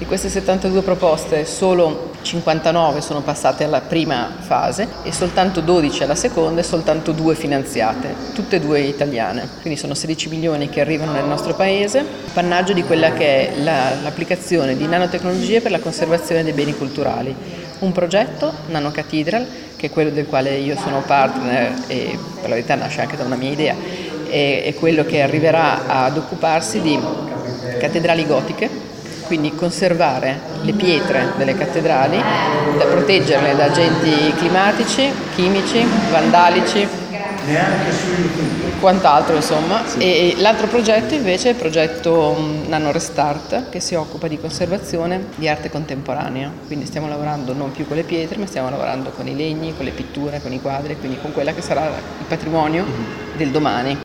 Di queste 72 proposte solo 59 sono passate alla prima fase e soltanto 12 alla seconda e soltanto 2 finanziate, tutte e 2 italiane. Quindi sono 16 milioni che arrivano nel nostro paese, appannaggio di quella che è l'applicazione di nanotecnologie per la conservazione dei beni culturali. Un progetto, Nano Cathedral, che è quello del quale io sono partner e per la verità nasce anche da una mia idea, è quello che arriverà ad occuparsi di cattedrali gotiche, quindi conservare le pietre delle cattedrali, da proteggerle da agenti climatici, chimici, vandalici, quant'altro insomma. Sì. E l'altro progetto invece è il progetto Nano Restart, che si occupa di conservazione di arte contemporanea, quindi stiamo lavorando non più con le pietre ma stiamo lavorando con i legni, con le pitture, con i quadri, quindi con quella che sarà il patrimonio del domani.